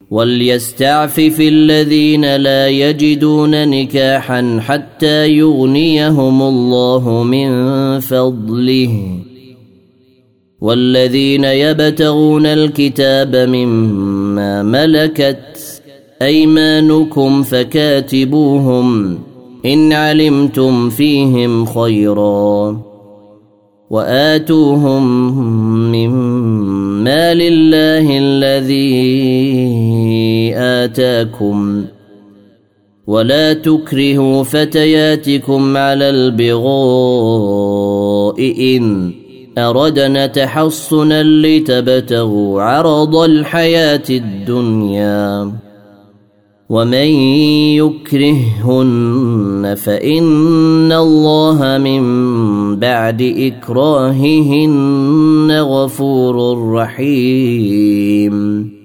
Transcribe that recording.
وليستعفف الذين لا يجدون نكاحا حتى يغنيهم الله من فضله والذين يبتغون الكتاب مما ملكت أيمانكم فكاتبوهم إن علمتم فيهم خيرا وآتوهم من مال الله الذي آتاكم ولا تكرهوا فتياتكم على البغاء إن أردنا تحصنا لتبتغوا عرض الحياة الدنيا ومن يكرههن فإن الله من بعد إكراههن غفور رحيم